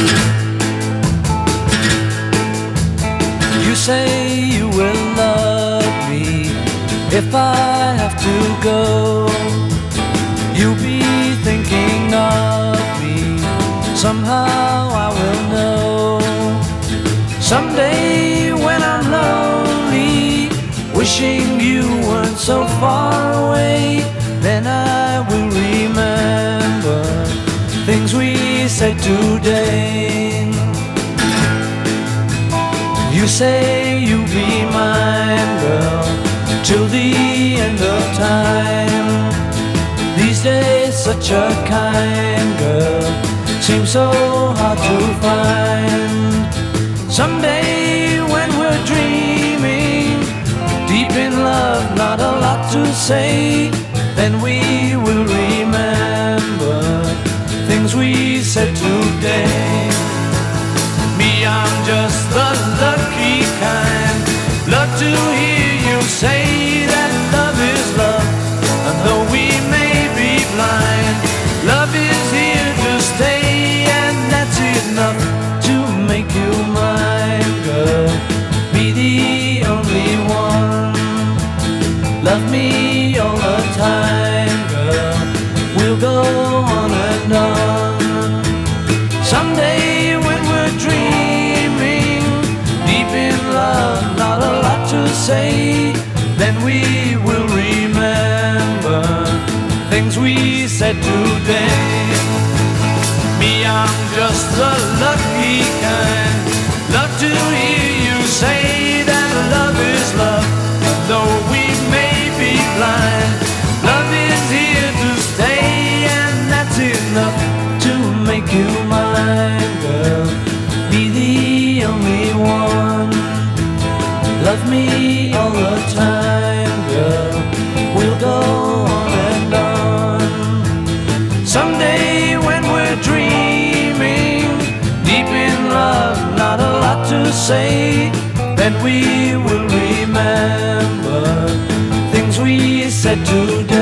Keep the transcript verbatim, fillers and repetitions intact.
You say you will love me if I have to go. You'll be thinking of me, somehow I will know. Someday when I'm lonely, wishing you weren't so far away, then I will remember things we said today. You say you'll be mine, girl, till the end of time. These days such a kind girl seems so hard to find. Someday when we're dreaming, deep in love, not a lot to say, then we will remember things we said today. Me, I'm just the lucky kind, love to hear you say that love is love. And though we may be blind, love is here to stay, and that's enough to make you mine, girl. Be the only one. Love me all the time, girl. We'll go on and on. Someday when we're dreaming, deep in love, not a lot to say, then we will remember things we said today. Me, I'm just the lucky kind, love to hear you say that love is love. Though we may be blind, love is here to stay, and that's enough to make you mine, girl. Be the only one. Love me all the time, girl. We'll go on and on. Someday when we're dreaming, deep in love, not a lot to say, then we will remember things we said today.